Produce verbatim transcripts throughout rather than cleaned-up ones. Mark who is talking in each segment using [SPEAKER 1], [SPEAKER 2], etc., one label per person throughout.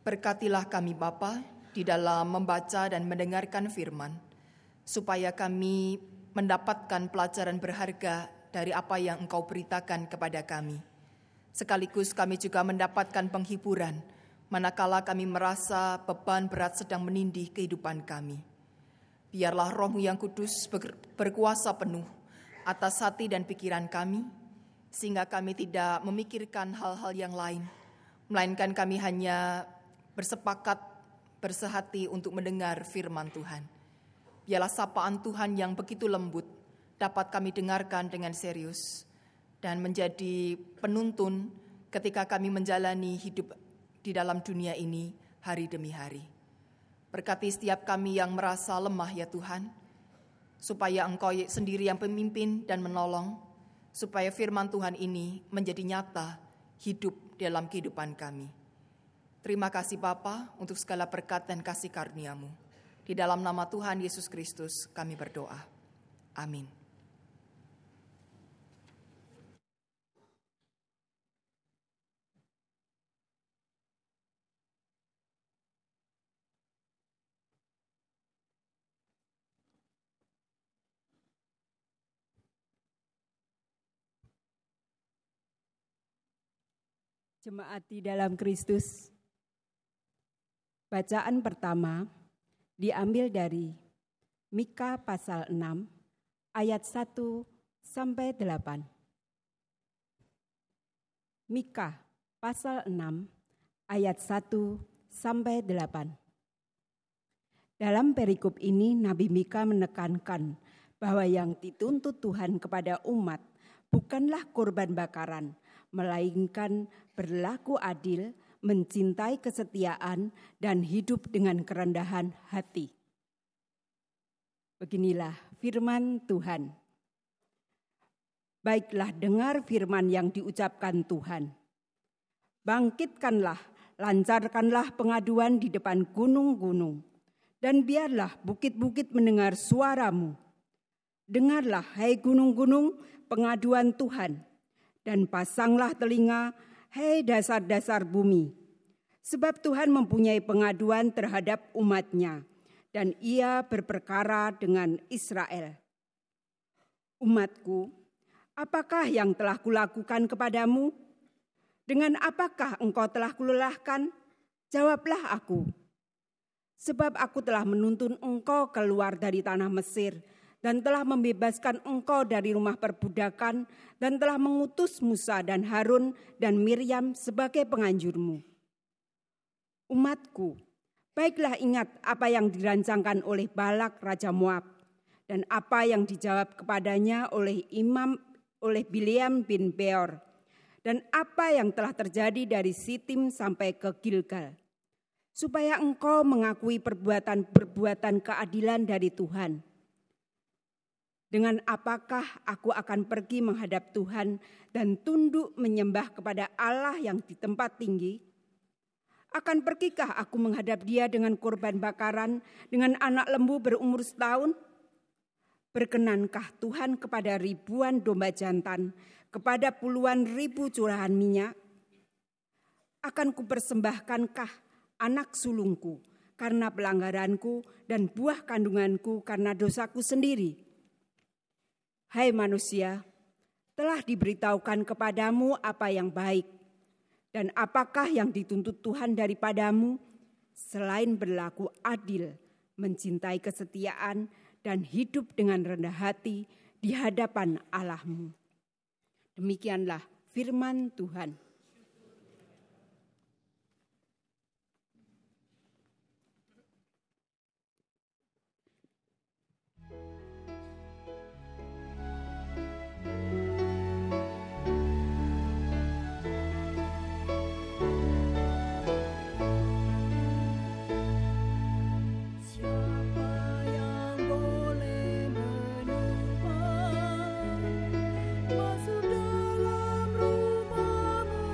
[SPEAKER 1] Berkatilah kami Bapa di dalam membaca dan mendengarkan firman, supaya kami mendapatkan pelajaran berharga dari apa yang Engkau beritakan kepada kami. Sekaligus kami juga mendapatkan penghiburan, manakala kami merasa beban berat sedang menindih kehidupan kami. Biarlah Roh-Mu yang kudus berkuasa penuh atas hati dan pikiran kami, sehingga kami tidak memikirkan hal-hal yang lain, melainkan kami hanya bersepakat, bersehati untuk mendengar firman Tuhan. Biarlah sapaan Tuhan yang begitu lembut dapat kami dengarkan dengan serius dan menjadi penuntun ketika kami menjalani hidup di dalam dunia ini hari demi hari. Berkati setiap kami yang merasa lemah ya Tuhan, supaya Engkau sendiri yang pemimpin dan menolong, supaya firman Tuhan ini menjadi nyata hidup dalam kehidupan kami. Terima kasih Bapa untuk segala berkat dan kasih karunia-Mu. Di dalam nama Tuhan Yesus Kristus kami berdoa. Amin.
[SPEAKER 2] Jemaat di dalam Kristus. Bacaan pertama diambil dari Mika pasal enam ayat satu sampai delapan. Mika pasal enam ayat satu sampai delapan. Dalam perikop ini Nabi Mika menekankan bahwa yang dituntut Tuhan kepada umat bukanlah korban bakaran, melainkan berlaku adil, mencintai kesetiaan, dan hidup dengan kerendahan hati. Beginilah firman Tuhan. Baiklah, dengar firman yang diucapkan Tuhan. Bangkitkanlah, lancarkanlah pengaduan di depan gunung-gunung, dan biarlah bukit-bukit mendengar suaramu. Dengarlah, hai gunung-gunung, pengaduan Tuhan, dan pasanglah telinga, hei dasar-dasar bumi. Sebab Tuhan mempunyai pengaduan terhadap umat-Nya, dan Ia berperkara dengan Israel. Umatku, apakah yang telah kulakukan kepadamu? Dengan apakah engkau telah kulelahkan? Jawablah aku. Sebab aku telah menuntun engkau keluar dari tanah Mesir, dan telah membebaskan engkau dari rumah perbudakan, dan telah mengutus Musa dan Harun dan Miriam sebagai penganjurmu. Umatku, baiklah ingat apa yang dirancangkan oleh Balak Raja Moab, dan apa yang dijawab kepadanya oleh Imam oleh Bileam bin Beor, dan apa yang telah terjadi dari Sitim sampai ke Gilgal, supaya engkau mengakui perbuatan-perbuatan keadilan dari Tuhan. Dengan apakah aku akan pergi menghadap Tuhan dan tunduk menyembah kepada Allah yang di tempat tinggi? Akan pergikah aku menghadap Dia dengan korban bakaran, dengan anak lembu berumur setahun? Berkenankah Tuhan kepada ribuan domba jantan, kepada puluhan ribu curahan minyak? Akan kupersembahkankah anak sulungku karena pelanggaranku dan buah kandunganku karena dosaku sendiri? Hai manusia, telah diberitahukan kepadamu apa yang baik, dan apakah yang dituntut Tuhan daripadamu, selain berlaku adil, mencintai kesetiaan, dan hidup dengan rendah hati di hadapan Allahmu. Demikianlah firman Tuhan.
[SPEAKER 3] Masuk dalam rumahmu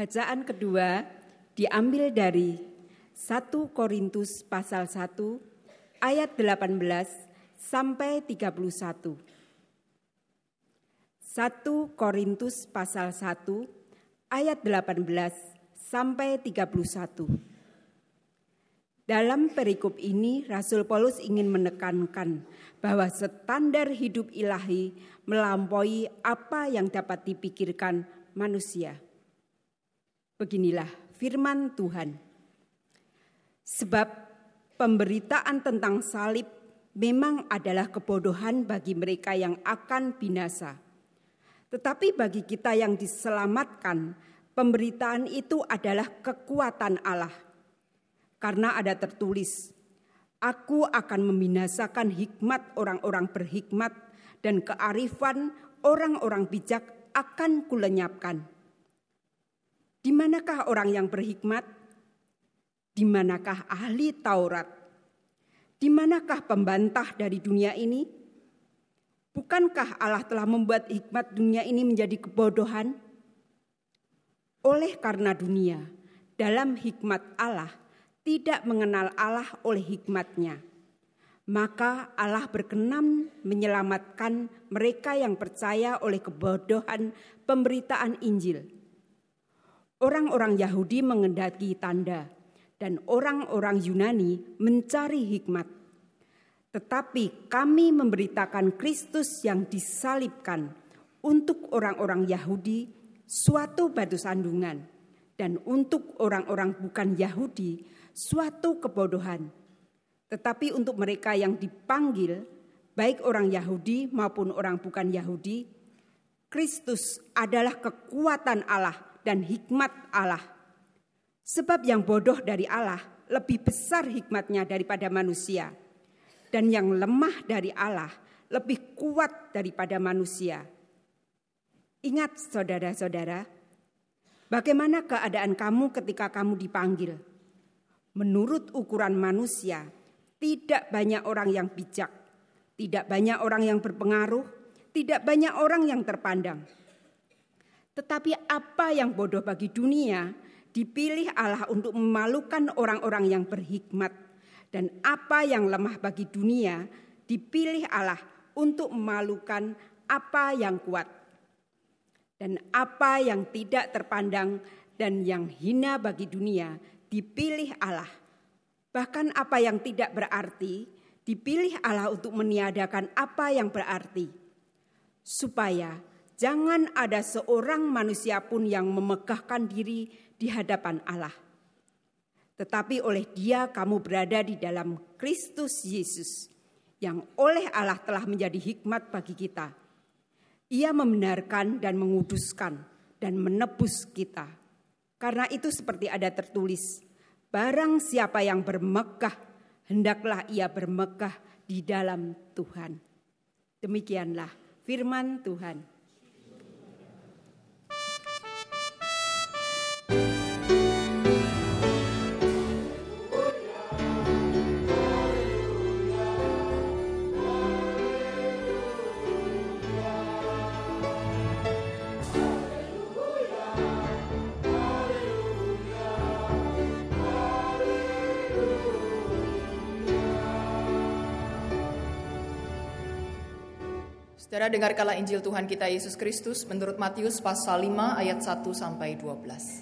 [SPEAKER 2] Bacaan kedua diambil dari satu Korintus pasal satu ayat delapan belas sampai tiga puluh satu. satu Korintus pasal satu ayat delapan belas sampai tiga puluh satu. Dalam perikop ini Rasul Paulus ingin menekankan bahwa standar hidup ilahi melampaui apa yang dapat dipikirkan manusia. Beginilah firman Tuhan. Sebab pemberitaan tentang salib memang adalah kebodohan bagi mereka yang akan binasa. Tetapi bagi kita yang diselamatkan, pemberitaan itu adalah kekuatan Allah. Karena ada tertulis, Aku akan membinasakan hikmat orang-orang berhikmat dan kearifan orang-orang bijak akan kulenyapkan. Di manakah orang yang berhikmat? Di manakah ahli Taurat? Di manakah pembantah dari dunia ini? Bukankah Allah telah membuat hikmat dunia ini menjadi kebodohan? Oleh karena dunia, dalam hikmat Allah, tidak mengenal Allah oleh hikmatnya, maka Allah berkenan menyelamatkan mereka yang percaya oleh kebodohan pemberitaan Injil. Orang-orang Yahudi menghendaki tanda dan orang-orang Yunani mencari hikmat. Tetapi kami memberitakan Kristus yang disalibkan untuk orang-orang Yahudi suatu batu sandungan dan untuk orang-orang bukan Yahudi suatu kebodohan. Tetapi untuk mereka yang dipanggil, baik orang Yahudi maupun orang bukan Yahudi, Kristus adalah kekuatan Allah dan hikmat Allah. Sebab yang bodoh dari Allah lebih besar hikmatnya daripada manusia, dan yang lemah dari Allah lebih kuat daripada manusia. Ingat saudara-saudara, bagaimana keadaan kamu ketika kamu dipanggil? Menurut ukuran manusia, tidak banyak orang yang bijak, tidak banyak orang yang berpengaruh, tidak banyak orang yang terpandang. Tetapi apa yang bodoh bagi dunia, dipilih Allah untuk memalukan orang-orang yang berhikmat. Dan apa yang lemah bagi dunia, dipilih Allah untuk memalukan apa yang kuat. Dan apa yang tidak terpandang dan yang hina bagi dunia, dipilih Allah. Bahkan apa yang tidak berarti, dipilih Allah untuk meniadakan apa yang berarti. Supaya jangan ada seorang manusia pun yang memegahkan diri di hadapan Allah. Tetapi oleh Dia kamu berada di dalam Kristus Yesus, yang oleh Allah telah menjadi hikmat bagi kita. Ia membenarkan dan menguduskan dan menebus kita. Karena itu seperti ada tertulis, barang siapa yang bermegah, hendaklah ia bermegah di dalam Tuhan. Demikianlah firman Tuhan.
[SPEAKER 1] Saudara, dengarkanlah Injil Tuhan kita Yesus Kristus menurut Matius pasal lima ayat satu sampai dua belas.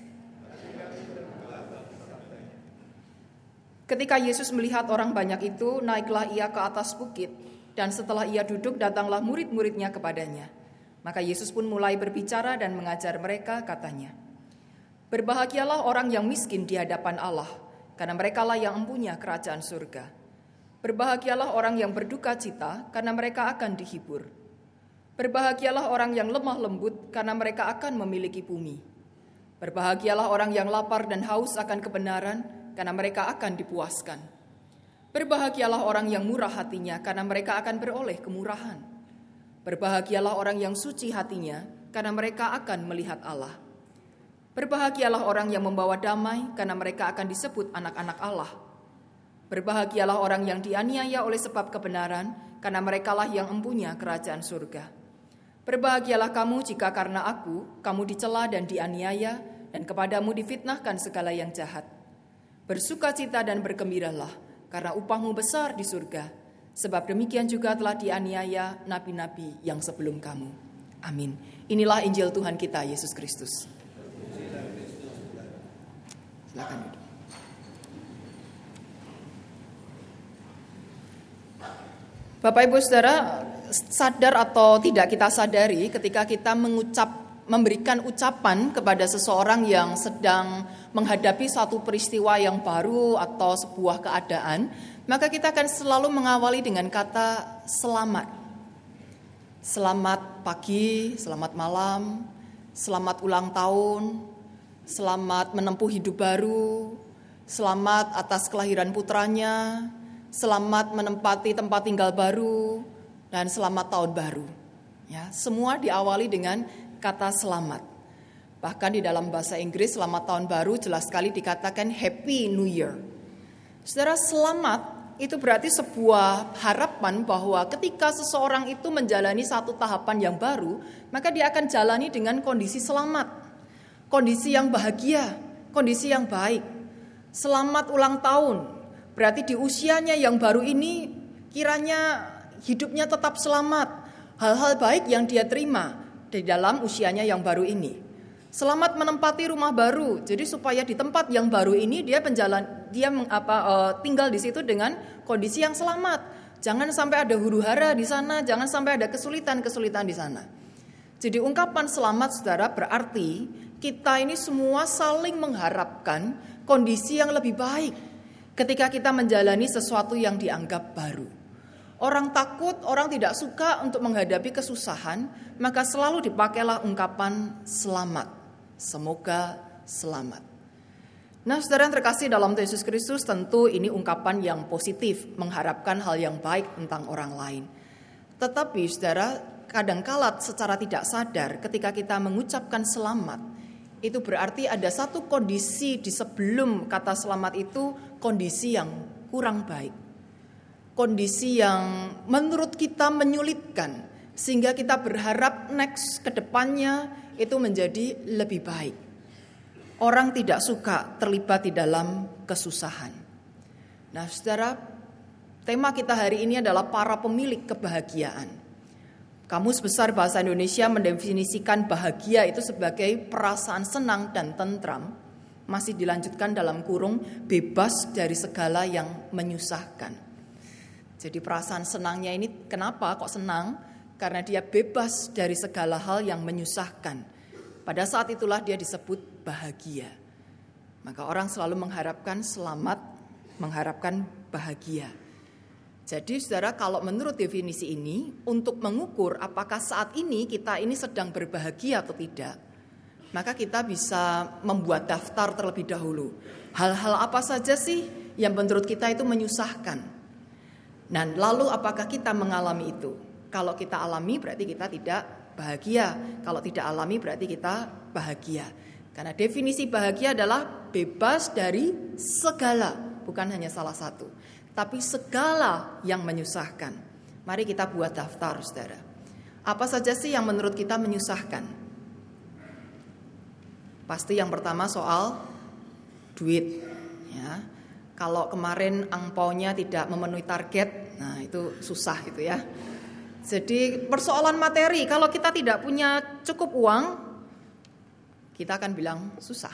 [SPEAKER 1] Ketika Yesus melihat orang banyak itu, naiklah ia ke atas bukit, dan setelah ia duduk datanglah murid-muridnya kepadanya. Maka Yesus pun mulai berbicara dan mengajar mereka, katanya, berbahagialah orang yang miskin di hadapan Allah, karena merekalah yang empunya kerajaan surga. Berbahagialah orang yang berduka cita, karena mereka akan dihibur. Berbahagialah orang yang lemah lembut, karena mereka akan memiliki bumi. Berbahagialah orang yang lapar dan haus akan kebenaran, karena mereka akan dipuaskan. Berbahagialah orang yang murah hatinya, karena mereka akan beroleh kemurahan. Berbahagialah orang yang suci hatinya, karena mereka akan melihat Allah. Berbahagialah orang yang membawa damai, karena mereka akan disebut anak-anak Allah. Berbahagialah orang yang dianiaya oleh sebab kebenaran, karena merekalah yang empunya kerajaan surga. Berbahagialah kamu jika karena aku, kamu dicela dan dianiaya, dan kepadamu difitnahkan segala yang jahat. Bersukacita dan bergembiralah, karena upahmu besar di surga, sebab demikian juga telah dianiaya nabi-nabi yang sebelum kamu. Amin. Inilah Injil Tuhan kita, Yesus Kristus. Silakan. Bapak Ibu Saudara, sadar atau tidak kita sadari ketika kita mengucap memberikan ucapan kepada seseorang yang sedang menghadapi satu peristiwa yang baru atau sebuah keadaan, maka kita akan selalu mengawali dengan kata selamat. Selamat pagi, selamat malam, selamat ulang tahun, selamat menempuh hidup baru, selamat atas kelahiran putranya, selamat menempati tempat tinggal baru, dan selamat tahun baru. Ya, semua diawali dengan kata selamat. Bahkan di dalam bahasa Inggris selamat tahun baru jelas sekali dikatakan Happy New Year. Saudara, selamat itu berarti sebuah harapan bahwa ketika seseorang itu menjalani satu tahapan yang baru, maka dia akan jalani dengan kondisi selamat, kondisi yang bahagia, kondisi yang baik. Selamat ulang tahun, berarti di usianya yang baru ini kiranya hidupnya tetap selamat, hal-hal baik yang dia terima di dalam usianya yang baru ini. Selamat menempati rumah baru. Jadi supaya di tempat yang baru ini dia penjalan dia apa uh, tinggal di situ dengan kondisi yang selamat. Jangan sampai ada huru-hara di sana, jangan sampai ada kesulitan-kesulitan di sana. Jadi ungkapan selamat Saudara berarti kita ini semua saling mengharapkan kondisi yang lebih baik ketika kita menjalani sesuatu yang dianggap baru. Orang takut, orang tidak suka untuk menghadapi kesusahan, maka selalu dipakailah ungkapan selamat. Semoga selamat. Nah, saudara yang terkasih dalam Tuhan Yesus Kristus, tentu ini ungkapan yang positif, mengharapkan hal yang baik tentang orang lain. Tetapi saudara, kadangkala secara tidak sadar ketika kita mengucapkan selamat, itu berarti ada satu kondisi di sebelum kata selamat itu, kondisi yang kurang baik. Kondisi yang menurut kita menyulitkan, sehingga kita berharap next ke depannya itu menjadi lebih baik. Orang tidak suka terlibat di dalam kesusahan. Nah, saudara, tema kita hari ini adalah para pemilik kebahagiaan. Kamus Besar Bahasa Indonesia mendefinisikan bahagia itu sebagai perasaan senang dan tentram, masih dilanjutkan dalam kurung bebas dari segala yang menyusahkan. Jadi perasaan senangnya ini kenapa kok senang? Karena dia bebas dari segala hal yang menyusahkan. Pada saat itulah dia disebut bahagia. Maka orang selalu mengharapkan selamat, mengharapkan bahagia. Jadi saudara, kalau menurut definisi ini, untuk mengukur apakah saat ini kita ini sedang berbahagia atau tidak, maka kita bisa membuat daftar terlebih dahulu. Hal-hal apa saja sih yang menurut kita itu menyusahkan? Dan lalu apakah kita mengalami itu? Kalau kita alami berarti kita tidak bahagia. Kalau tidak alami berarti kita bahagia. Karena definisi bahagia adalah bebas dari segala, bukan hanya salah satu, tapi segala yang menyusahkan. Mari kita buat daftar, saudara. Apa saja sih yang menurut kita menyusahkan? Pasti yang pertama soal duit, ya. Kalau kemarin angpaunya tidak memenuhi target, nah itu susah gitu ya. Jadi persoalan materi, kalau kita tidak punya cukup uang, kita akan bilang susah.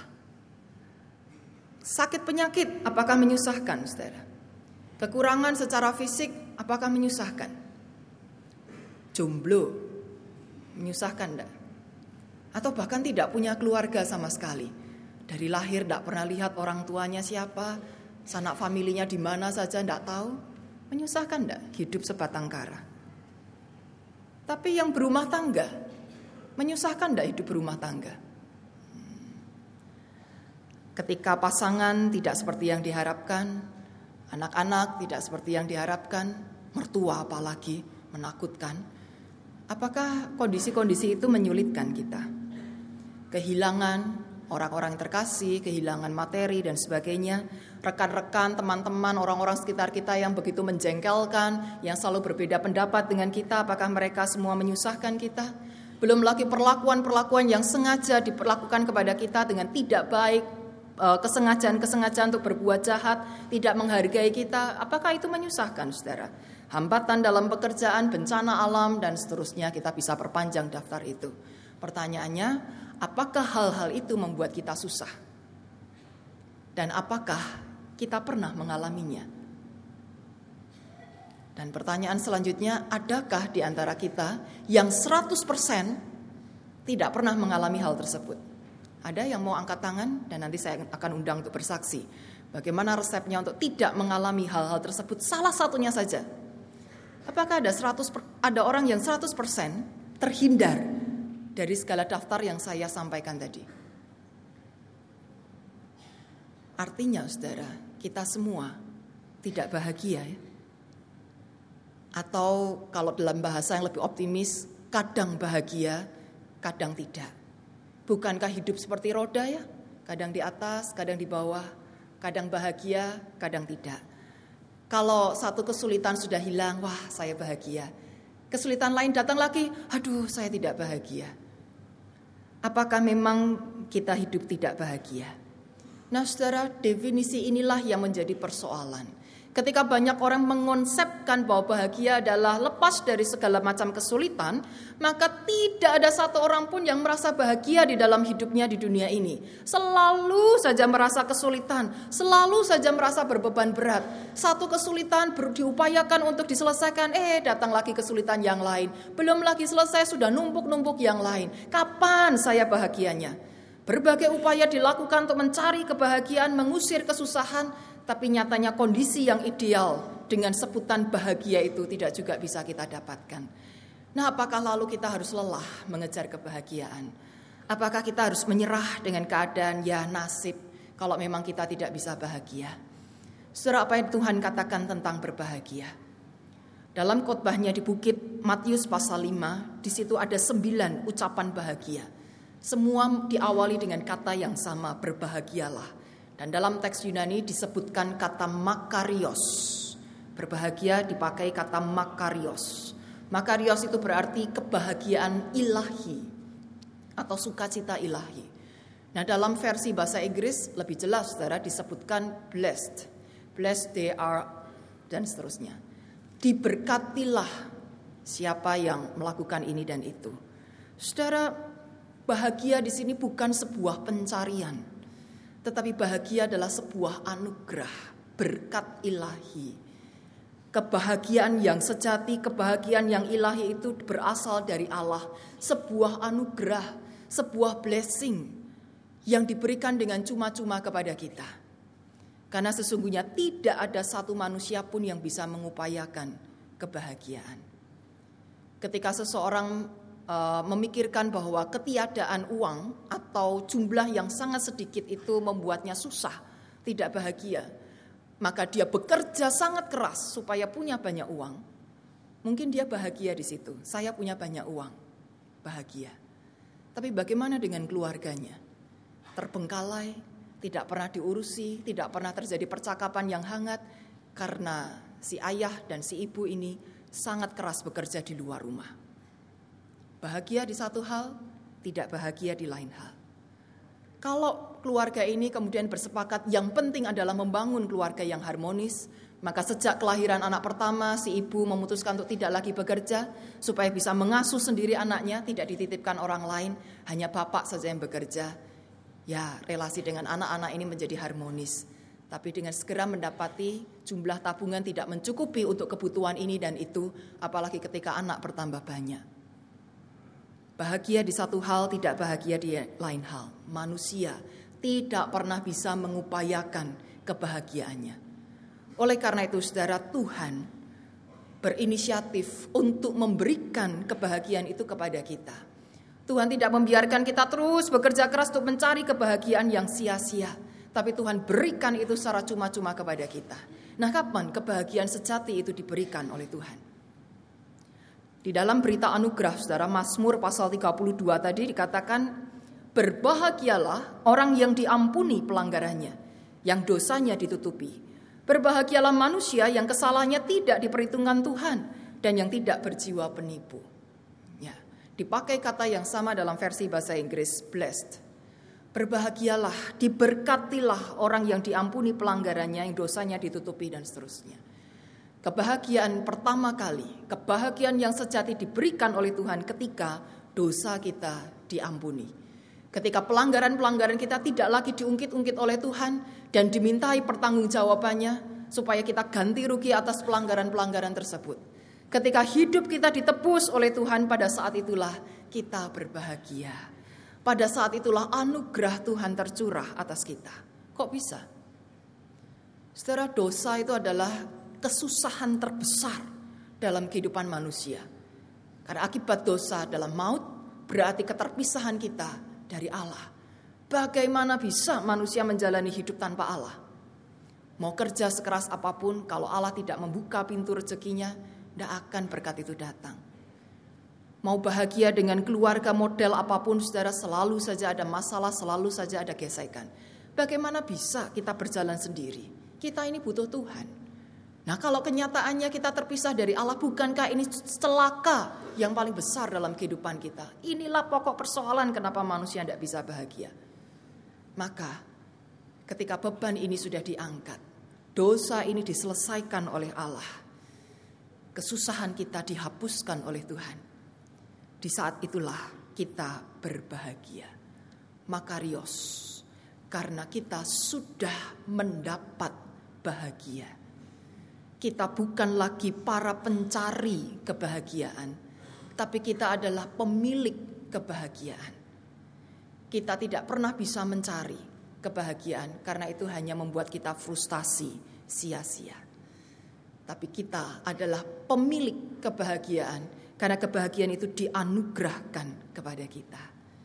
[SPEAKER 1] Sakit penyakit, apakah menyusahkan, saudara? Kekurangan secara fisik, apakah menyusahkan? Jomblo, menyusahkan enggak? Atau bahkan tidak punya keluarga sama sekali. Dari lahir tidak pernah lihat orang tuanya siapa, sanak familinya di mana saja tidak tahu, menyusahkan enggak hidup sebatang kara? Tapi yang berumah tangga, menyusahkan enggak hidup berumah tangga? Ketika pasangan tidak seperti yang diharapkan, anak-anak tidak seperti yang diharapkan, mertua apalagi menakutkan, apakah kondisi-kondisi itu menyulitkan kita? Kehilangan orang-orang terkasih, kehilangan materi dan sebagainya, rekan-rekan, teman-teman, orang-orang sekitar kita yang begitu menjengkelkan, yang selalu berbeda pendapat dengan kita, apakah mereka semua menyusahkan kita? Belum lagi perlakuan-perlakuan yang sengaja diperlakukan kepada kita dengan tidak baik, kesengajaan-kesengajaan untuk berbuat jahat, tidak menghargai kita. Apakah itu menyusahkan, saudara? Hambatan dalam pekerjaan, bencana alam, dan seterusnya, kita bisa perpanjang daftar itu. Pertanyaannya, apakah hal-hal itu membuat kita susah? Dan apakah kita pernah mengalaminya? Dan pertanyaan selanjutnya, adakah di antara kita yang seratus persen tidak pernah mengalami hal tersebut? Ada yang mau angkat tangan dan nanti saya akan undang untuk bersaksi. Bagaimana resepnya untuk tidak mengalami hal-hal tersebut? Salah satunya saja. Apakah ada seratus ada orang yang seratus persen terhindar dari segala daftar yang saya sampaikan tadi? Artinya, saudara, kita semua tidak bahagia, ya? Atau kalau dalam bahasa yang lebih optimis, kadang bahagia, kadang tidak. Bukankah hidup seperti roda, ya? Kadang di atas, kadang di bawah, kadang bahagia, kadang tidak. Kalau satu kesulitan sudah hilang, wah saya bahagia. Kesulitan lain datang lagi, aduh saya tidak bahagia. Apakah memang kita hidup tidak bahagia? Nah, saudara, definisi inilah yang menjadi persoalan. Ketika banyak orang mengonsepkan bahwa bahagia adalah lepas dari segala macam kesulitan, maka tidak ada satu orang pun yang merasa bahagia di dalam hidupnya di dunia ini. Selalu saja merasa kesulitan, selalu saja merasa berbeban berat. Satu kesulitan diupayakan untuk diselesaikan, eh datang lagi kesulitan yang lain. Belum lagi selesai sudah numpuk-numpuk yang lain. Kapan saya bahagianya? Berbagai upaya dilakukan untuk mencari kebahagiaan, mengusir kesusahan. Tapi nyatanya kondisi yang ideal dengan sebutan bahagia itu tidak juga bisa kita dapatkan. Nah, apakah lalu kita harus lelah mengejar kebahagiaan? Apakah kita harus menyerah dengan keadaan ya nasib kalau memang kita tidak bisa bahagia? Saudara, apa yang Tuhan katakan tentang berbahagia? Dalam khotbahnya di Bukit Matius pasal lima, di situ ada sembilan ucapan bahagia. Semua diawali dengan kata yang sama, berbahagialah. Dan dalam teks Yunani disebutkan kata makarios. Berbahagia dipakai kata makarios. Makarios itu berarti kebahagiaan ilahi atau sukacita ilahi. Nah, dalam versi bahasa Inggris lebih jelas, saudara, disebutkan blessed. Blessed they are dan seterusnya. Diberkatilah siapa yang melakukan ini dan itu. Saudara, bahagia di sini bukan sebuah pencarian. Tetapi bahagia adalah sebuah anugerah, berkat ilahi. Kebahagiaan yang sejati, kebahagiaan yang ilahi itu berasal dari Allah. Sebuah anugerah, sebuah blessing yang diberikan dengan cuma-cuma kepada kita. Karena sesungguhnya tidak ada satu manusia pun yang bisa mengupayakan kebahagiaan. Ketika seseorang Uh, memikirkan bahwa ketiadaan uang atau jumlah yang sangat sedikit itu membuatnya susah, tidak bahagia, maka dia bekerja sangat keras supaya punya banyak uang. Mungkin dia bahagia di situ, saya punya banyak uang, bahagia. Tapi bagaimana dengan keluarganya? Terbengkalai, tidak pernah diurusi, tidak pernah terjadi percakapan yang hangat karena si ayah dan si ibu ini sangat keras bekerja di luar rumah. Bahagia di satu hal, tidak bahagia di lain hal. Kalau keluarga ini kemudian bersepakat yang penting adalah membangun keluarga yang harmonis, maka sejak kelahiran anak pertama, si ibu memutuskan untuk tidak lagi bekerja, supaya bisa mengasuh sendiri anaknya, tidak dititipkan orang lain, hanya bapak saja yang bekerja. Ya, relasi dengan anak-anak ini menjadi harmonis. Tapi dengan segera mendapati jumlah tabungan tidak mencukupi untuk kebutuhan ini dan itu, apalagi ketika anak bertambah banyak. Bahagia di satu hal, tidak bahagia di lain hal. Manusia tidak pernah bisa mengupayakan kebahagiaannya. Oleh karena itu, saudara, Tuhan berinisiatif untuk memberikan kebahagiaan itu kepada kita. Tuhan tidak membiarkan kita terus bekerja keras untuk mencari kebahagiaan yang sia-sia. Tapi Tuhan berikan itu secara cuma-cuma kepada kita. Nah, kapan kebahagiaan sejati itu diberikan oleh Tuhan? Di dalam berita anugerah, saudara, Mazmur pasal tiga puluh dua tadi dikatakan, berbahagialah orang yang diampuni pelanggarannya, yang dosanya ditutupi. Berbahagialah manusia yang kesalahannya tidak diperhitungkan Tuhan, dan yang tidak berjiwa penipu. Ya. Dipakai kata yang sama dalam versi bahasa Inggris, blessed. Berbahagialah, diberkatilah orang yang diampuni pelanggarannya, yang dosanya ditutupi dan seterusnya. Kebahagiaan pertama kali, kebahagiaan yang sejati diberikan oleh Tuhan ketika dosa kita diampuni. Ketika pelanggaran-pelanggaran kita tidak lagi diungkit-ungkit oleh Tuhan dan dimintai pertanggungjawabannya supaya kita ganti rugi atas pelanggaran-pelanggaran tersebut. Ketika hidup kita ditebus oleh Tuhan, pada saat itulah kita berbahagia. Pada saat itulah anugerah Tuhan tercurah atas kita. Kok bisa? Saudara, dosa itu adalah kesusahan terbesar dalam kehidupan manusia. Karena akibat dosa dalam maut berarti keterpisahan kita dari Allah. Bagaimana bisa manusia menjalani hidup tanpa Allah? Mau kerja sekeras apapun, kalau Allah tidak membuka pintu rezekinya, tidak akan berkat itu datang. Mau bahagia dengan keluarga model apapun, saudara, selalu saja ada masalah, selalu saja ada gesekan. Bagaimana bisa kita berjalan sendiri? Kita ini butuh Tuhan. Nah, kalau kenyataannya kita terpisah dari Allah, bukankah ini celaka yang paling besar dalam kehidupan kita? Inilah pokok persoalan kenapa manusia tidak bisa bahagia. Maka ketika beban ini sudah diangkat, dosa ini diselesaikan oleh Allah, kesusahan kita dihapuskan oleh Tuhan. Di saat itulah kita berbahagia. Makarios, karena kita sudah mendapat bahagia. Kita bukan lagi para pencari kebahagiaan, tapi kita adalah pemilik kebahagiaan. Kita tidak pernah bisa mencari kebahagiaan, karena itu hanya membuat kita frustasi, sia-sia. Tapi kita adalah pemilik kebahagiaan, karena kebahagiaan itu dianugerahkan kepada kita.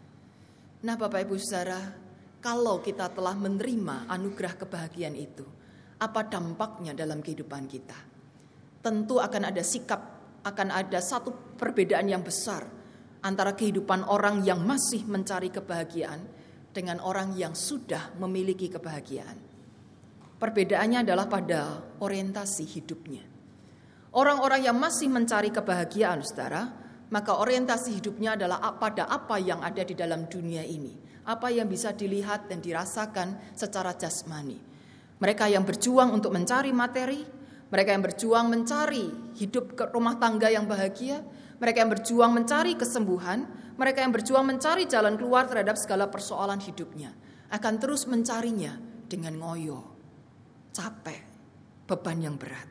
[SPEAKER 1] Nah, Bapak Ibu Saudara, kalau kita telah menerima anugerah kebahagiaan itu, apa dampaknya dalam kehidupan kita? Tentu akan ada sikap, akan ada satu perbedaan yang besar antara kehidupan orang yang masih mencari kebahagiaan dengan orang yang sudah memiliki kebahagiaan. Perbedaannya adalah pada orientasi hidupnya. Orang-orang yang masih mencari kebahagiaan, saudara, maka orientasi hidupnya adalah pada apa yang ada di dalam dunia ini, apa yang bisa dilihat dan dirasakan secara jasmani. Mereka yang berjuang untuk mencari materi, mereka yang berjuang mencari hidup ke rumah tangga yang bahagia, mereka yang berjuang mencari kesembuhan, mereka yang berjuang mencari jalan keluar terhadap segala persoalan hidupnya, akan terus mencarinya dengan ngoyo, capek, beban yang berat.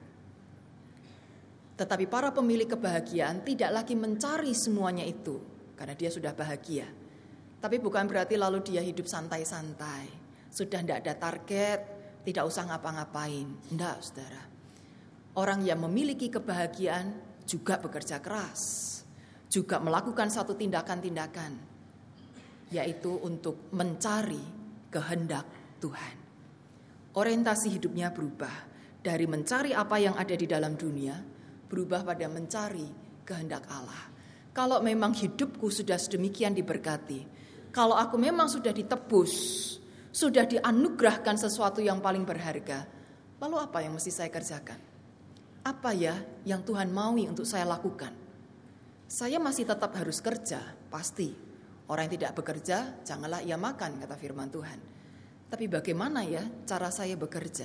[SPEAKER 1] Tetapi para pemilik kebahagiaan tidak lagi mencari semuanya itu karena dia sudah bahagia. Tapi bukan berarti lalu dia hidup santai-santai, sudah tidak ada target, tidak usah ngapa-ngapain. Tidak, saudara. Orang yang memiliki kebahagiaan juga bekerja keras, juga melakukan satu tindakan-tindakan, yaitu untuk mencari kehendak Tuhan. Orientasi hidupnya berubah dari mencari apa yang ada di dalam dunia, berubah pada mencari kehendak Allah. Kalau memang hidupku sudah sedemikian diberkati, kalau aku memang sudah ditebus, sudah dianugerahkan sesuatu yang paling berharga, lalu apa yang mesti saya kerjakan? Apa ya yang Tuhan maui untuk saya lakukan? Saya masih tetap harus kerja, pasti. Orang yang tidak bekerja, janganlah ia makan, kata firman Tuhan. Tapi bagaimana ya cara saya bekerja?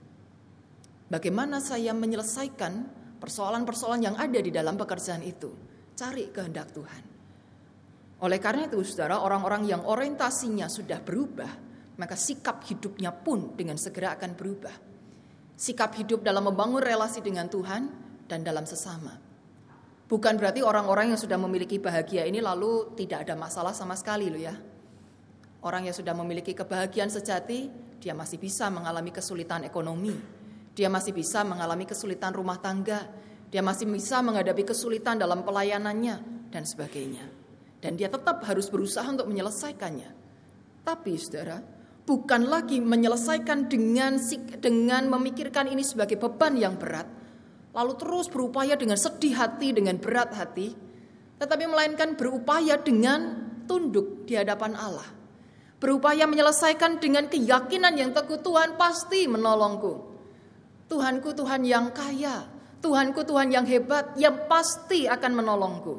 [SPEAKER 1] Bagaimana saya menyelesaikan persoalan-persoalan yang ada di dalam pekerjaan itu? Cari kehendak Tuhan. Oleh karena itu, saudara, orang-orang yang orientasinya sudah berubah, maka sikap hidupnya pun dengan segera akan berubah. Sikap hidup dalam membangun relasi dengan Tuhan dan dalam sesama. Bukan berarti orang-orang yang sudah memiliki bahagia ini lalu tidak ada masalah sama sekali loh ya. Orang yang sudah memiliki kebahagiaan sejati, dia masih bisa mengalami kesulitan ekonomi. Dia masih bisa mengalami kesulitan rumah tangga. Dia masih bisa menghadapi kesulitan dalam pelayanannya dan sebagainya. Dan dia tetap harus berusaha untuk menyelesaikannya. Tapi saudara, bukan lagi menyelesaikan dengan dengan memikirkan ini sebagai beban yang berat, lalu terus berupaya dengan sedih hati, dengan berat hati, tetapi melainkan berupaya dengan tunduk di hadapan Allah. Berupaya menyelesaikan dengan keyakinan yang teguh, Tuhan pasti menolongku. Tuhanku Tuhan yang kaya, Tuhanku Tuhan yang hebat, yang pasti akan menolongku.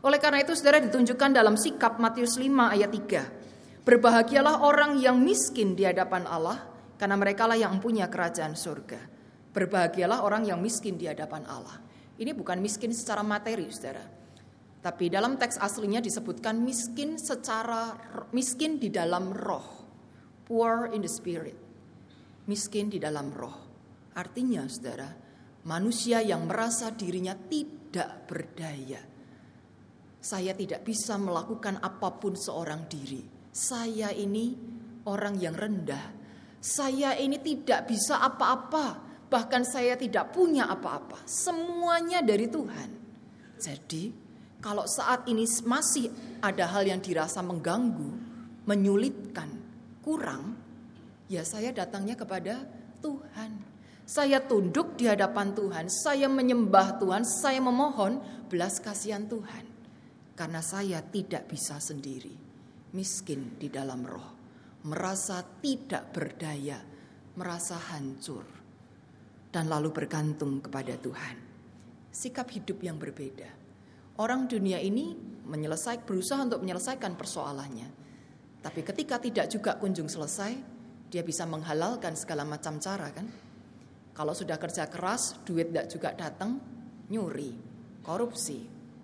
[SPEAKER 1] Oleh karena itu saudara, ditunjukkan dalam sikap Matius lima ayat tiga. Berbahagialah orang yang miskin di hadapan Allah, karena merekalah yang mempunyai kerajaan surga. Berbahagialah orang yang miskin di hadapan Allah. Ini bukan miskin secara materi, saudara. Tapi dalam teks aslinya disebutkan miskin secara miskin di dalam roh. Poor in the spirit. Miskin di dalam roh. Artinya, saudara, manusia yang merasa dirinya tidak berdaya. Saya tidak bisa melakukan apapun seorang diri. Saya ini orang yang rendah. Saya ini tidak bisa apa-apa. Bahkan saya tidak punya apa-apa. Semuanya dari Tuhan. Jadi, kalau saat ini masih ada hal yang dirasa mengganggu, menyulitkan, kurang, ya saya datangnya kepada Tuhan. Saya tunduk di hadapan Tuhan, saya menyembah Tuhan, saya memohon belas kasihan Tuhan. Karena saya tidak bisa sendiri, miskin di dalam roh, merasa tidak berdaya, merasa hancur, dan lalu bergantung kepada Tuhan. Sikap hidup yang berbeda. Orang dunia ini menyelesaikan, berusaha untuk menyelesaikan persoalannya. Tapi ketika tidak juga kunjung selesai, dia bisa menghalalkan segala macam cara, kan? Kalau sudah kerja keras, duit tidak juga datang, nyuri, korupsi,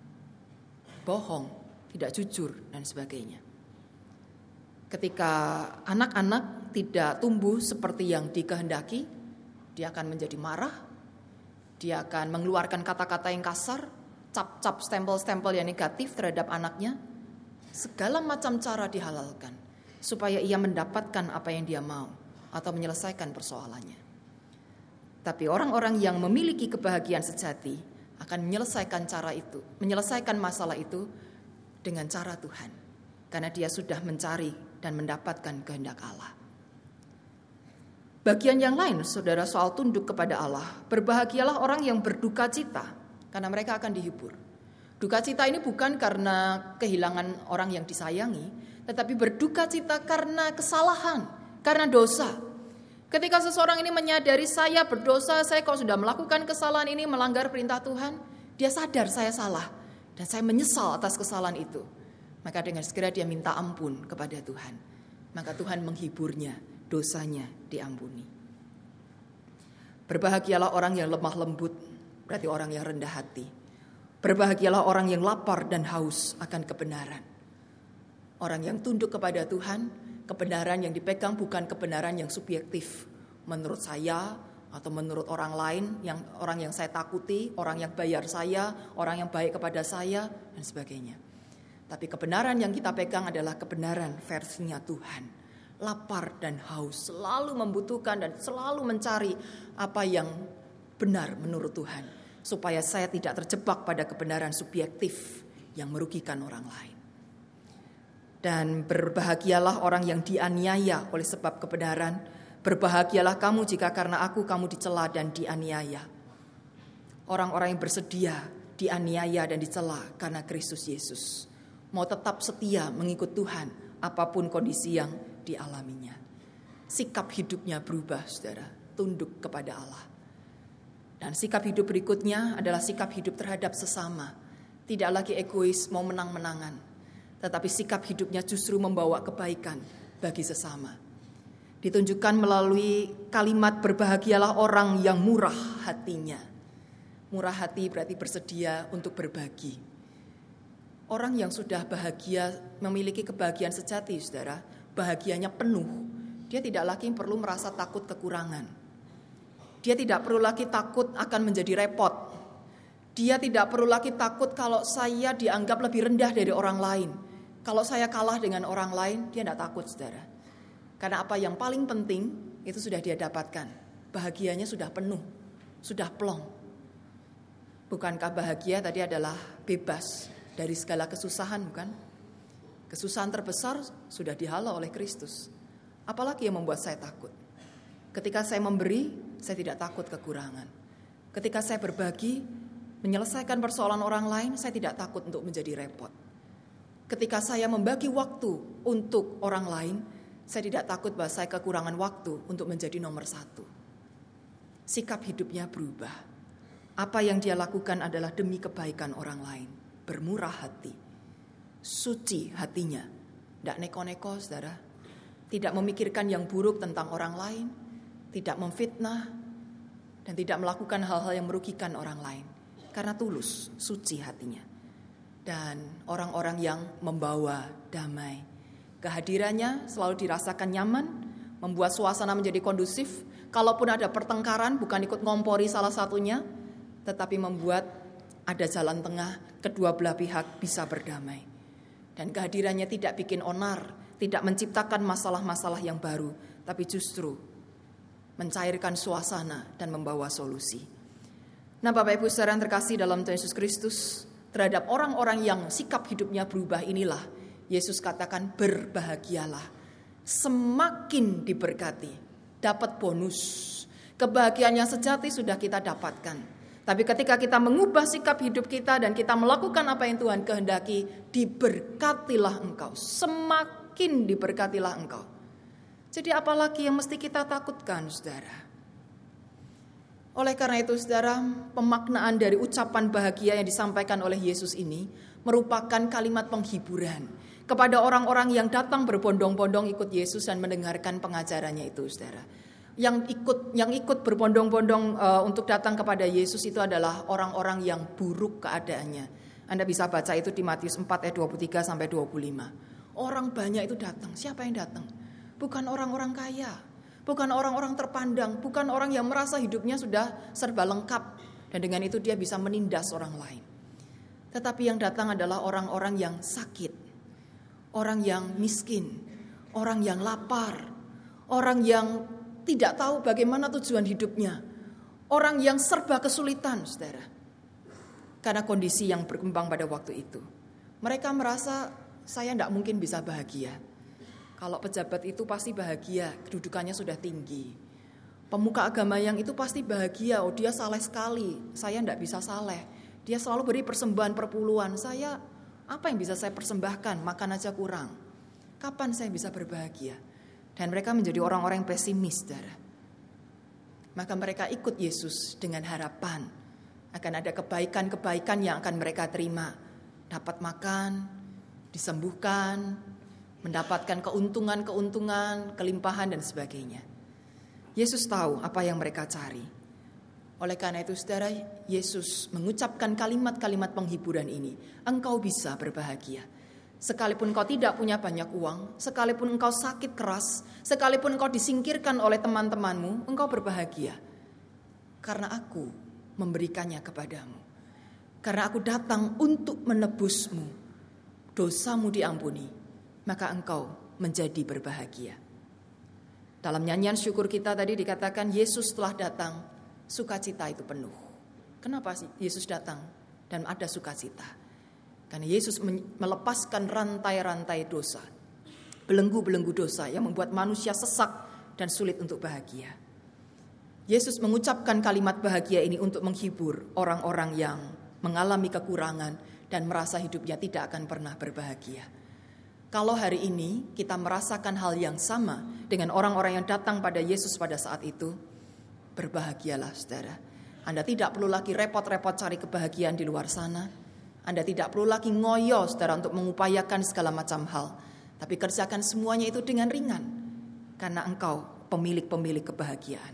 [SPEAKER 1] bohong, tidak jujur, dan sebagainya. Ketika anak-anak tidak tumbuh seperti yang dikehendaki, dia akan menjadi marah, dia akan mengeluarkan kata-kata yang kasar, cap-cap stempel-stempel yang negatif terhadap anaknya. Segala macam cara dihalalkan supaya ia mendapatkan apa yang dia mau atau menyelesaikan persoalannya. Tapi orang-orang yang memiliki kebahagiaan sejati akan menyelesaikan cara itu, menyelesaikan masalah itu dengan cara Tuhan. Karena dia sudah mencari dan mendapatkan kehendak Allah. Bagian yang lain, saudara, soal tunduk kepada Allah. Berbahagialah orang yang berduka cita, karena mereka akan dihibur. Duka cita ini bukan karena kehilangan orang yang disayangi, tetapi berduka cita karena kesalahan, karena dosa. Ketika seseorang ini menyadari saya berdosa, saya kok sudah melakukan kesalahan ini, melanggar perintah Tuhan, dia sadar saya salah dan saya menyesal atas kesalahan itu. Maka dengan segera dia minta ampun kepada Tuhan. Maka Tuhan menghiburnya, dosanya diampuni. Berbahagialah orang yang lemah lembut, berarti orang yang rendah hati. Berbahagialah orang yang lapar dan haus akan kebenaran. Orang yang tunduk kepada Tuhan, kebenaran yang dipegang bukan kebenaran yang subjektif menurut saya atau menurut orang lain, yang orang yang saya takuti, orang yang bayar saya, orang yang baik kepada saya, dan sebagainya. Tapi kebenaran yang kita pegang adalah kebenaran versinya Tuhan. Lapar dan haus, selalu membutuhkan dan selalu mencari apa yang benar menurut Tuhan, supaya saya tidak terjebak pada kebenaran subjektif yang merugikan orang lain. Dan berbahagialah orang yang dianiaya oleh sebab kebenaran. Berbahagialah kamu jika karena aku kamu dicela dan dianiaya. Orang-orang yang bersedia dianiaya dan dicela karena Kristus Yesus, mau tetap setia mengikut Tuhan apapun kondisi yang dialaminya. Sikap hidupnya berubah, saudara, tunduk kepada Allah. Dan sikap hidup berikutnya adalah sikap hidup terhadap sesama. Tidak lagi egois mau menang-menangan, tetapi sikap hidupnya justru membawa kebaikan bagi sesama. Ditunjukkan melalui kalimat berbahagialah orang yang murah hatinya. Murah hati berarti bersedia untuk berbagi. Orang yang sudah bahagia, memiliki kebahagiaan sejati, saudara, bahagianya penuh. Dia tidak lagi perlu merasa takut kekurangan. Dia tidak perlu lagi takut akan menjadi repot. Dia tidak perlu lagi takut kalau saya dianggap lebih rendah dari orang lain. Kalau saya kalah dengan orang lain, dia tidak takut, saudara. Karena apa yang paling penting itu sudah dia dapatkan. Bahagianya sudah penuh, sudah plong. Bukankah bahagia tadi adalah bebas dari segala kesusahan, bukan? Kesusahan terbesar sudah dihalau oleh Kristus. Apalagi yang membuat saya takut? Ketika saya memberi, saya tidak takut kekurangan. Ketika saya berbagi, menyelesaikan persoalan orang lain, saya tidak takut untuk menjadi repot. Ketika saya membagi waktu untuk orang lain, saya tidak takut bahwa saya kekurangan waktu untuk menjadi nomor satu. Sikap hidupnya berubah. Apa yang dia lakukan adalah demi kebaikan orang lain. bermurah hati, suci hatinya, tidak neko-neko saudara, tidak memikirkan yang buruk tentang orang lain, tidak memfitnah, dan tidak melakukan hal-hal yang merugikan orang lain. Karena tulus, suci hatinya. Dan orang-orang yang membawa damai. Kehadirannya selalu dirasakan nyaman, membuat suasana menjadi kondusif. Kalaupun ada pertengkaran, bukan ikut ngompori salah satunya, tetapi membuat ada jalan tengah, kedua belah pihak bisa berdamai. Dan kehadirannya tidak bikin onar, tidak menciptakan masalah-masalah yang baru, tapi justru mencairkan suasana dan membawa solusi. Nah, Bapak Ibu saudara yang terkasih dalam Tuhan Yesus Kristus, terhadap orang-orang yang sikap hidupnya berubah inilah Yesus katakan berbahagialah. Semakin diberkati, dapat bonus. Kebahagiaan yang sejati sudah kita dapatkan. Tapi ketika kita mengubah sikap hidup kita dan kita melakukan apa yang Tuhan kehendaki, diberkatilah engkau. Semakin diberkatilah engkau. Jadi apalagi yang mesti kita takutkan, saudara? Oleh karena itu, saudara, pemaknaan dari ucapan bahagia yang disampaikan oleh Yesus ini merupakan kalimat penghiburan kepada orang-orang yang datang berbondong-bondong ikut Yesus dan mendengarkan pengajarannya itu, saudara. Yang ikut yang ikut berbondong-bondong uh, untuk datang kepada Yesus itu adalah orang-orang yang buruk keadaannya. Anda bisa baca itu di Matius empat ayat dua puluh tiga sampai dua puluh lima. Orang banyak itu datang. Siapa yang datang? Bukan orang-orang kaya, bukan orang-orang terpandang, bukan orang yang merasa hidupnya sudah serba lengkap dan dengan itu dia bisa menindas orang lain. Tetapi yang datang adalah orang-orang yang sakit, orang yang miskin, orang yang lapar, orang yang tidak tahu bagaimana tujuan hidupnya, orang yang serba kesulitan, saudara. Karena kondisi yang berkembang pada waktu itu, mereka merasa saya tidak mungkin bisa bahagia. Kalau pejabat itu pasti bahagia, kedudukannya sudah tinggi. Pemuka agama yang itu pasti bahagia, oh dia saleh sekali, saya tidak bisa saleh. Dia selalu beri persembahan perpuluhan, saya apa yang bisa saya persembahkan, makan aja kurang. Kapan saya bisa berbahagia? Dan mereka menjadi orang-orang yang pesimis, saudara. Maka mereka ikut Yesus dengan harapan akan ada kebaikan-kebaikan yang akan mereka terima. Dapat makan, disembuhkan, mendapatkan keuntungan-keuntungan, kelimpahan dan sebagainya. Yesus tahu apa yang mereka cari. Oleh karena itu, saudara, Yesus mengucapkan kalimat-kalimat penghiburan ini. Engkau bisa berbahagia. Sekalipun engkau tidak punya banyak uang, sekalipun engkau sakit keras, sekalipun engkau disingkirkan oleh teman-temanmu, engkau berbahagia. Karena aku memberikannya kepadamu. Karena aku datang untuk menebusmu. Dosamu diampuni. Maka engkau menjadi berbahagia. Dalam nyanyian syukur kita tadi dikatakan Yesus telah datang, sukacita itu penuh. Kenapa sih Yesus datang dan ada sukacita? Karena Yesus melepaskan rantai-rantai dosa, belenggu-belenggu dosa yang membuat manusia sesak dan sulit untuk bahagia. Yesus mengucapkan kalimat bahagia ini untuk menghibur orang-orang yang mengalami kekurangan dan merasa hidupnya tidak akan pernah berbahagia. Kalau hari ini kita merasakan hal yang sama dengan orang-orang yang datang pada Yesus pada saat itu, berbahagialah, saudara. Anda tidak perlu lagi repot-repot cari kebahagiaan di luar sana. Anda tidak perlu lagi ngoyo, saudara, untuk mengupayakan segala macam hal. Tapi kerjakan semuanya itu dengan ringan. Karena engkau pemilik-pemilik kebahagiaan.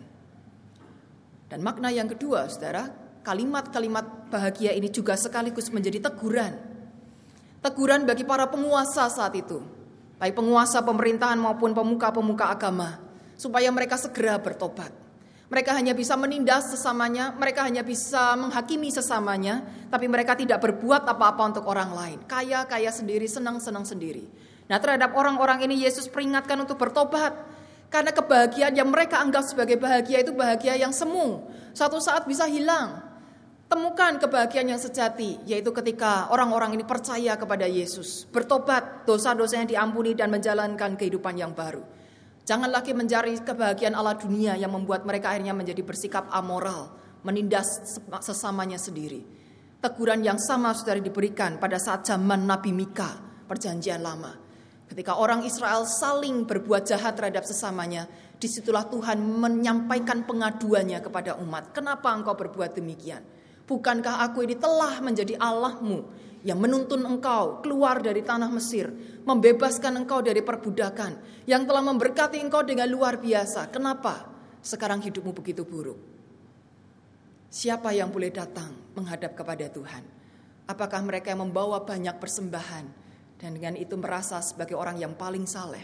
[SPEAKER 1] Dan makna yang kedua, saudara, kalimat-kalimat bahagia ini juga sekaligus menjadi teguran. Teguran bagi para penguasa saat itu, baik penguasa pemerintahan maupun pemuka-pemuka agama, supaya mereka segera bertobat. Mereka hanya bisa menindas sesamanya, mereka hanya bisa menghakimi sesamanya, tapi mereka tidak berbuat apa-apa untuk orang lain. Kaya-kaya sendiri, senang-senang sendiri. Nah, terhadap orang-orang ini Yesus peringatkan untuk bertobat, karena kebahagiaan yang mereka anggap sebagai bahagia itu bahagia yang semu. Suatu saat bisa hilang. Temukan kebahagiaan yang sejati, yaitu ketika orang-orang ini percaya kepada Yesus, bertobat, dosa-dosanya diampuni dan menjalankan kehidupan yang baru. Jangan lagi mencari kebahagiaan ala dunia yang membuat mereka akhirnya menjadi bersikap amoral, menindas sesamanya sendiri. Teguran yang sama sudah diberikan pada saat zaman Nabi Mika, perjanjian lama. Ketika orang Israel saling berbuat jahat terhadap sesamanya, disitulah Tuhan menyampaikan pengaduannya kepada umat. Kenapa engkau berbuat demikian? Bukankah aku ini telah menjadi Allahmu yang menuntun engkau keluar dari tanah Mesir, membebaskan engkau dari perbudakan, yang telah memberkati engkau dengan luar biasa. Kenapa sekarang hidupmu begitu buruk? Siapa yang boleh datang menghadap kepada Tuhan? Apakah mereka yang membawa banyak persembahan dan dengan itu merasa sebagai orang yang paling saleh?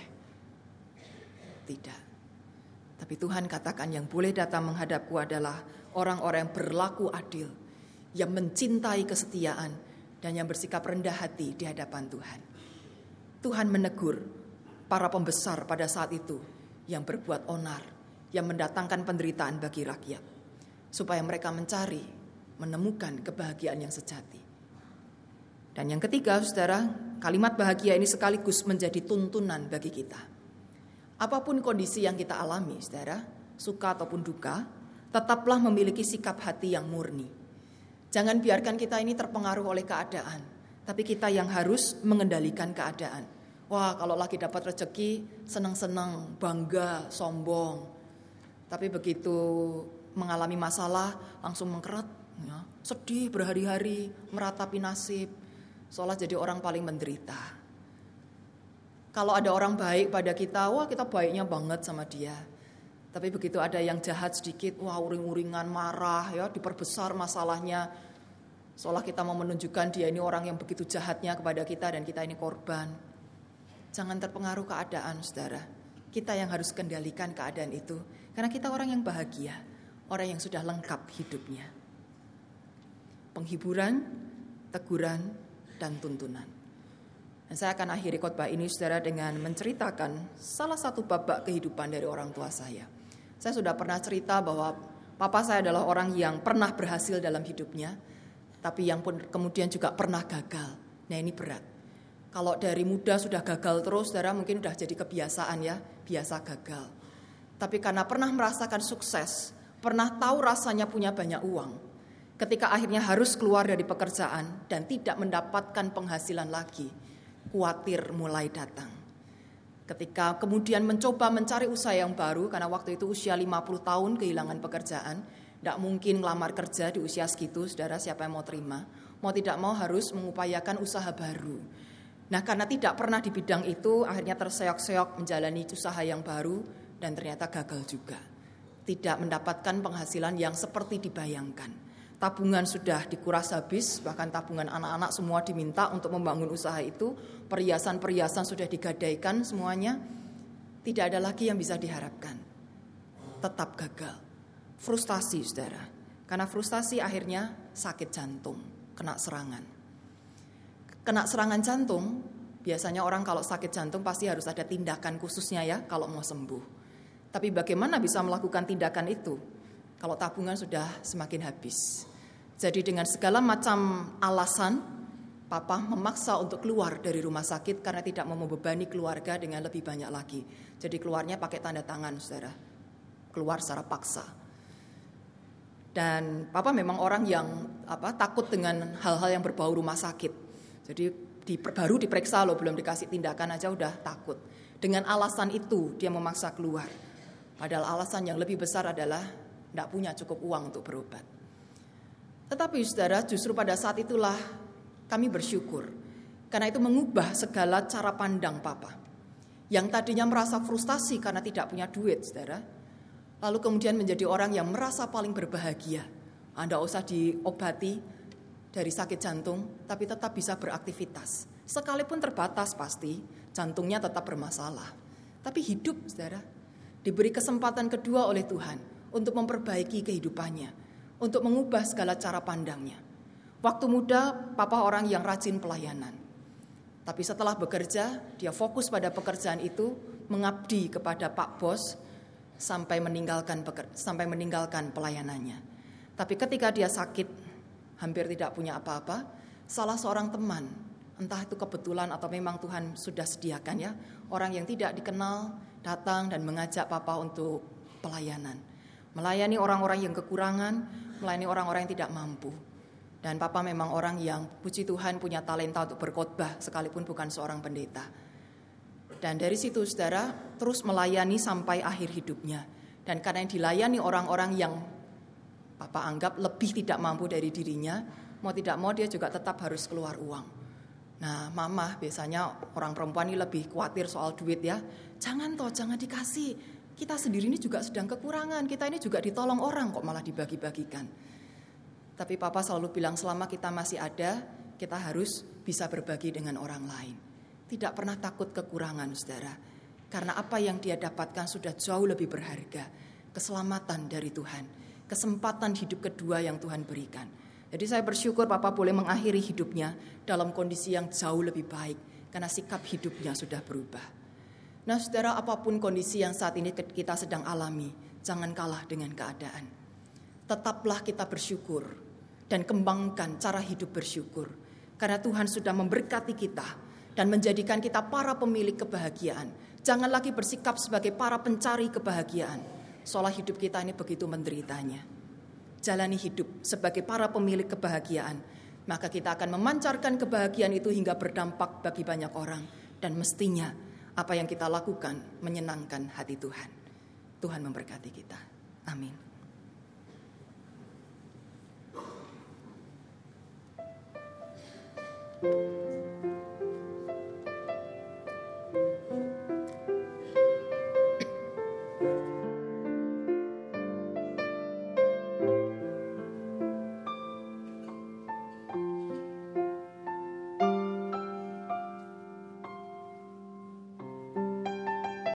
[SPEAKER 1] Tidak. Tapi Tuhan katakan yang boleh datang menghadapku adalah orang-orang yang berlaku adil, yang mencintai kesetiaan, dan yang bersikap rendah hati di hadapan Tuhan. Tuhan menegur para pembesar pada saat itu yang berbuat onar, yang mendatangkan penderitaan bagi rakyat, supaya mereka mencari, menemukan kebahagiaan yang sejati. Dan yang ketiga, saudara, kalimat bahagia ini sekaligus menjadi tuntunan bagi kita. Apapun kondisi yang kita alami, saudara, suka ataupun duka, tetaplah memiliki sikap hati yang murni. Jangan biarkan kita ini terpengaruh oleh keadaan, tapi kita yang harus mengendalikan keadaan. Wah, kalau lagi dapat rezeki, senang-senang, bangga, sombong. Tapi begitu mengalami masalah, langsung mengkeret, ya, sedih berhari-hari, meratapi nasib, seolah jadi orang paling menderita. Kalau ada orang baik pada kita, wah kita baiknya banget sama dia. Tapi begitu ada yang jahat sedikit, wah uring-uringan, marah, ya diperbesar masalahnya. Seolah kita mau menunjukkan dia ini orang yang begitu jahatnya kepada kita dan kita ini korban. Jangan terpengaruh keadaan, saudara. Kita yang harus kendalikan keadaan itu. Karena kita orang yang bahagia, orang yang sudah lengkap hidupnya. Penghiburan, teguran, dan tuntunan. Dan saya akan akhiri khotbah ini, saudara, dengan menceritakan salah satu babak kehidupan dari orang tua saya. Saya sudah pernah cerita bahwa papa saya adalah orang yang pernah berhasil dalam hidupnya, tapi yang pun kemudian juga pernah gagal. Nah ini berat. Kalau dari muda sudah gagal terus, saudara, mungkin sudah jadi kebiasaan ya, biasa gagal. Tapi karena pernah merasakan sukses, pernah tahu rasanya punya banyak uang, ketika akhirnya harus keluar dari pekerjaan dan tidak mendapatkan penghasilan lagi, khawatir mulai datang. Ketika kemudian mencoba mencari usaha yang baru, karena waktu itu usia lima puluh tahun kehilangan pekerjaan, tidak mungkin ngelamar kerja di usia segitu, saudara, siapa yang mau terima? Mau tidak mau harus mengupayakan usaha baru. Nah karena tidak pernah di bidang itu, akhirnya terseok-seok menjalani usaha yang baru dan ternyata gagal juga. Tidak mendapatkan penghasilan yang seperti dibayangkan. Tabungan sudah dikuras habis, bahkan tabungan anak-anak semua diminta untuk membangun usaha itu. Perhiasan-perhiasan sudah digadaikan semuanya. Tidak ada lagi yang bisa diharapkan. Tetap gagal. Frustasi, saudara. Karena frustasi akhirnya sakit jantung, kena serangan. Kena serangan jantung, biasanya orang kalau sakit jantung pasti harus ada tindakan khususnya ya kalau mau sembuh. Tapi bagaimana bisa melakukan tindakan itu kalau tabungan sudah semakin habis? Jadi dengan segala macam alasan, papa memaksa untuk keluar dari rumah sakit karena tidak mau membebani keluarga dengan lebih banyak lagi. Jadi keluarnya pakai tanda tangan, saudara. Keluar secara paksa. Dan papa memang orang yang apa takut dengan hal-hal yang berbau rumah sakit. Jadi di, baru diperiksa loh, belum dikasih tindakan aja udah takut. Dengan alasan itu dia memaksa keluar. Padahal alasan yang lebih besar adalah tidak punya cukup uang untuk berobat. Tetapi saudara, justru pada saat itulah kami bersyukur. Karena itu mengubah segala cara pandang papa. Yang tadinya merasa frustasi karena tidak punya duit, saudara. Lalu kemudian menjadi orang yang merasa paling berbahagia. Anda usah diobati dari sakit jantung, tapi tetap bisa beraktivitas. Sekalipun terbatas pasti, jantungnya tetap bermasalah. Tapi hidup, saudara, diberi kesempatan kedua oleh Tuhan untuk memperbaiki kehidupannya, untuk mengubah segala cara pandangnya. Waktu muda, papa orang yang rajin pelayanan. Tapi setelah bekerja, dia fokus pada pekerjaan itu, mengabdi kepada Pak Bos, sampai meninggalkan sampai meninggalkan pelayanannya. Tapi ketika dia sakit, hampir tidak punya apa-apa, salah seorang teman, entah itu kebetulan atau memang Tuhan sudah sediakan ya, orang yang tidak dikenal datang dan mengajak papa untuk pelayanan. Melayani orang-orang yang kekurangan, melayani orang-orang yang tidak mampu. Dan papa memang orang yang puji Tuhan punya talenta untuk berkhotbah sekalipun bukan seorang pendeta. Dan dari situ saudara terus melayani sampai akhir hidupnya. Dan karena dilayani orang-orang yang papa anggap lebih tidak mampu dari dirinya, mau tidak mau dia juga tetap harus keluar uang. Nah, mama biasanya orang perempuan ini lebih khawatir soal duit ya. Jangan toh, jangan dikasih. Kita sendiri ini juga sedang kekurangan. Kita ini juga ditolong orang kok malah dibagi-bagikan. Tapi papa selalu bilang selama kita masih ada, kita harus bisa berbagi dengan orang lain. Tidak pernah takut kekurangan, saudara. Karena apa yang dia dapatkan sudah jauh lebih berharga. Keselamatan dari Tuhan. Kesempatan hidup kedua yang Tuhan berikan. Jadi saya bersyukur papa boleh mengakhiri hidupnya dalam kondisi yang jauh lebih baik. Karena sikap hidupnya sudah berubah. Nah saudara, apapun kondisi yang saat ini kita sedang alami, jangan kalah dengan keadaan. Tetaplah kita bersyukur dan kembangkan cara hidup bersyukur. Karena Tuhan sudah memberkati kita dan menjadikan kita para pemilik kebahagiaan. Jangan lagi bersikap sebagai para pencari kebahagiaan. Soalnya hidup kita ini begitu menderitanya. Jalani hidup sebagai para pemilik kebahagiaan. Maka kita akan memancarkan kebahagiaan itu hingga berdampak bagi banyak orang. Dan mestinya apa yang kita lakukan menyenangkan hati Tuhan. Tuhan memberkati kita. Amin. Thank you.